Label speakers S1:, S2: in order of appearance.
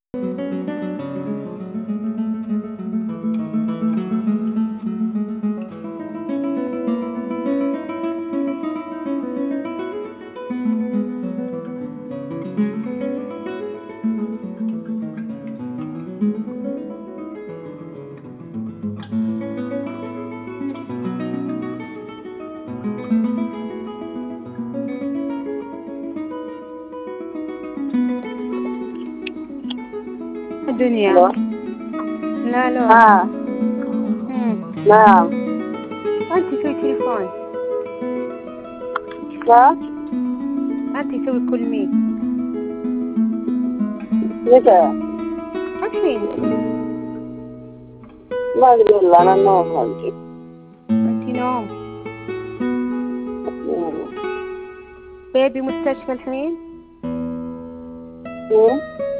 S1: دنيا.
S2: الو.
S1: لا لا.
S2: نعم.
S1: أنت سوي تليفون.
S2: لا.
S1: أنت سوي كل مي.
S2: متى؟
S1: الحين.
S2: ما أدري والله، أنا نوم خالتي.
S1: أنت نوم. بيبي مستشفى الحين.